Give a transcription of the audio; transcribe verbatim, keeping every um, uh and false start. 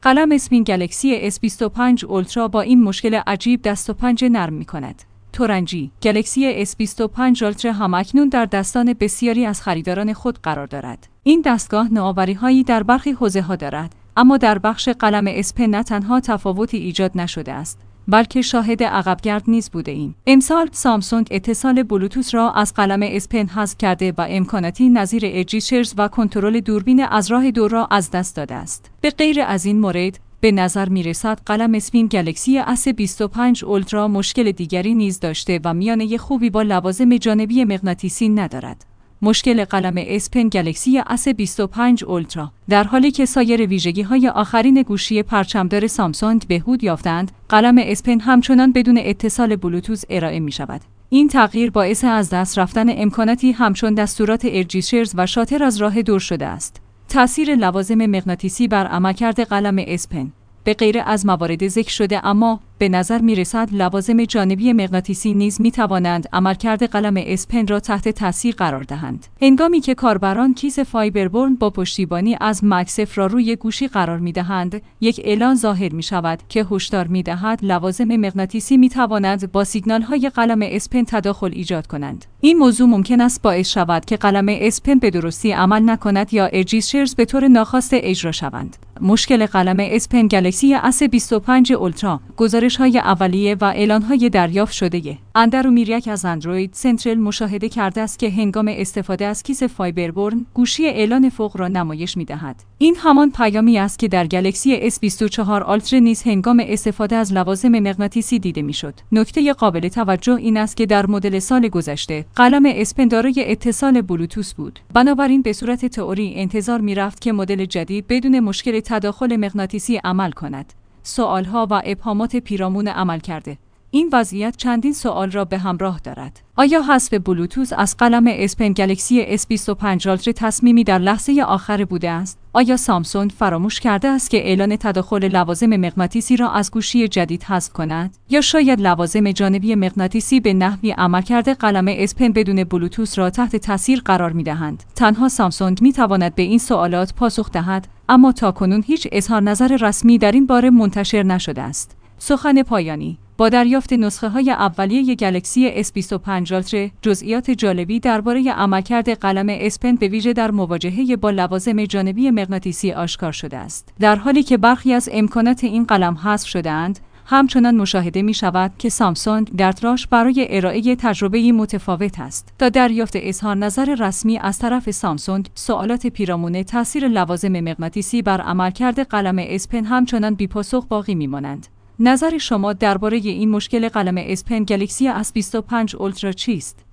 قلم اسپین گلکسی اس بیست و پنج اولترا با این مشکل عجیب دست و پنجه نرم می‌کند. تورنجی گلکسی اس بیست و پنج اولترا هم‌اکنون در دستان بسیاری از خریداران خود قرار دارد. این دستگاه نوآوری‌هایی در برخی حوزه‌ها دارد، اما در بخش قلم اس پن نه تنها تفاوتی ایجاد نشده است، بلکه شاهد عقبگرد نیز بوده ایم. امسال سامسونگ اتصال بلوتوث را از قلم اس پن حذف کرده و امکاناتی نظیر اجیسرز و کنترل دوربین از راه دور را از دست داده است. به غیر از این مورد، به نظر می‌رسد قلم اسپین گلکسی اس بیست و پنج اولترا مشکل دیگری نیز داشته و میانه خوبی با لوازم جانبی مغناطیسی ندارد. مشکل قلم اس پن گلکسی اس بیست و پنج اولترا در حالی که سایر ویژگی‌های آخرین گوشی پرچمدار سامسونگ بهبود یافتند، قلم اس پن همچنان بدون اتصال بلوتوث ارائه می‌شود. این تغییر باعث از دست رفتن امکاناتی همچون دستورات اجیسرز و شاتر از راه دور شده است. تأثیر لوازم مغناطیسی بر عملکرد قلم اس پن به غیر از موارد ذکر شده، اما به نظر می رسد لوازم جانبی مغناطیسی نیز می توانند عملکرد قلم اس پن را تحت تاثیر قرار دهند. هنگامی که کاربران کیس فایبربرن با پشتیبانی از مگسف را روی گوشی قرار می دهند، یک اعلان ظاهر می شود که هشدار می دهد لوازم مغناطیسی می توانند با سیگنال های قلم اس پن تداخل ایجاد کنند. این موضوع ممکن است باعث شود که قلم اس پن به درستی عمل نکند یا اجیسرز به طور ناخواسته اجرا شوند. مشکل قلم اس پن گلکسی اس بیست و پنج اولترا گزارش‌های اولیه و اعلان‌های دریافت شده اندرو میریک از اندروید سنترال مشاهده کرده است که هنگام استفاده از کیس فایبربرن گوشی اعلان فوق را نمایش می‌دهد. این همان پیامی است که در گلکسی اس بیست و چهار اولترا نیز هنگام استفاده از لوازم مغناطیسی دیده می‌شد. نکته قابل توجه این است که در مدل سال گذشته قلم اس پن دارای اتصال بلوتوث بود. بنابراین به صورت تئوری انتظار می‌رفت که مدل جدید بدون مشکل تداخل مغناطیسی عمل کند. سوالها و ابهامات پیرامون عمل کرده. این وضعیت چندین سوال را به همراه دارد. آیا حذف بلوتوث از قلم اس پن گلکسی اس بیست و پنج اولترا تصمیمی در لحظه آخر بوده است؟ آیا سامسونگ فراموش کرده است که اعلان تداخل لوازم مغناطیسی را از گوشی جدید حذف کند؟ یا شاید لوازم جانبی مغناطیسی به نحوی عملکرد قلم اس پن بدون بلوتوث را تحت تاثیر قرار می‌دهند؟ تنها سامسونگ می‌تواند به این سوالات پاسخ دهد، اما تاکنون هیچ اظهار نظر رسمی در این باره منتشر نشده است. سخن پایانی: با دریافت نسخه‌های اولیه گلکسی اس بیست و پنج اولترا، جزئیات جالبی درباره عملکرد قلم اس پن به ویژه در مواجهه با لوازم جانبی مغناطیسی آشکار شده است. در حالی که برخی از امکانات این قلم حذف شده‌اند، همچنان مشاهده می شود که سامسونگ در تلاش برای ارائه تجربه‌ای متفاوت است. تا دریافت اظهار نظر رسمی از طرف سامسونگ، سوالات پیرامون تاثیر لوازم مغناطیسی بر عملکرد قلم اس پن همچنان بی‌پاسخ باقی می‌مانند. نظر شما درباره این مشکل قلم اس پن گلکسی اس بیست و پنج اولترا چیست؟